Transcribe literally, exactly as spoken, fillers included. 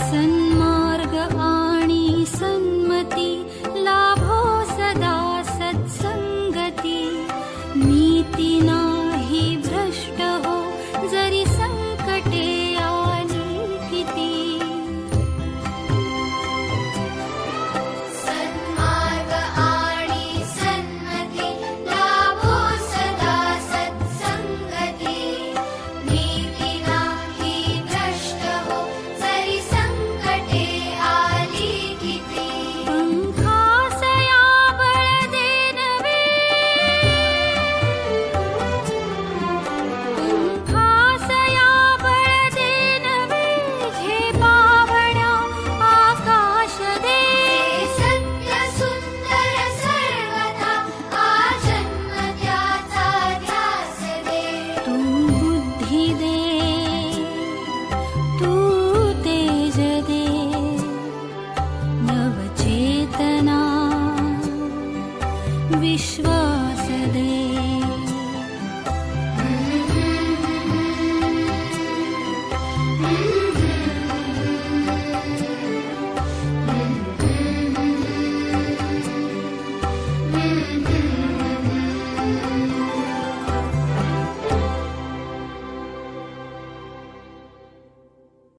सन्मार्ग आणि सन्मती लाभो सदा सत्संगती। नीती नाही भ्रष्ट हो जरी संकटे आली किती। सन्मार्ग आणि सन्मती लाभो सदा सत्संगती। नीती नाही भ्रष्ट हो जरी संकटे आली किती। पंखासया बळ देनवे पंखासया बळ देनवे झेपावण्या आकाश दे। सत्य सुंदर सर्वथा आजन्म त्याचा ध्यास दे। तू बुद्धी दे तू तेज दे नवचेतना विश्वास दे।